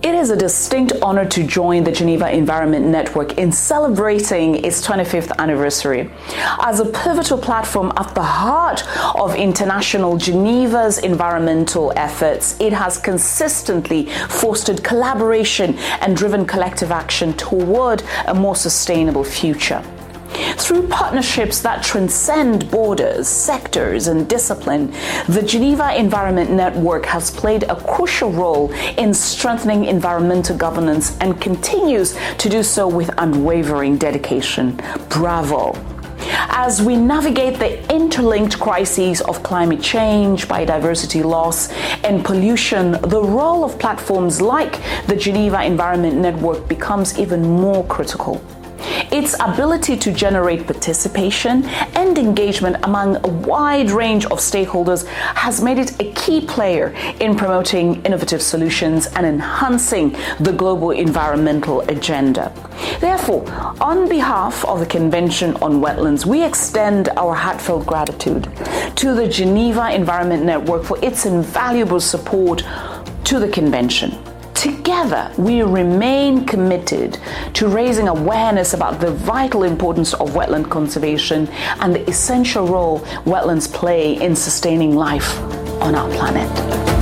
It is a distinct honor to join the Geneva Environment Network in celebrating its 25th anniversary. As a pivotal platform at the heart of international Geneva's environmental efforts, it has consistently fostered collaboration and driven collective action toward a more sustainable future. Through partnerships that transcend borders, sectors, and discipline, the Geneva Environment Network has played a crucial role in strengthening environmental governance and continues to do so with unwavering dedication. Bravo! As we navigate the interlinked crises of climate change, biodiversity loss, and pollution, the role of platforms like the Geneva Environment Network becomes even more critical. Its ability to generate participation and engagement among a wide range of stakeholders has made it a key player in promoting innovative solutions and enhancing the global environmental agenda. Therefore, on behalf of the Convention on Wetlands, we extend our heartfelt gratitude to the Geneva Environment Network for its invaluable support to the Convention. Together, we remain committed to raising awareness about the vital importance of wetland conservation and the essential role wetlands play in sustaining life on our planet.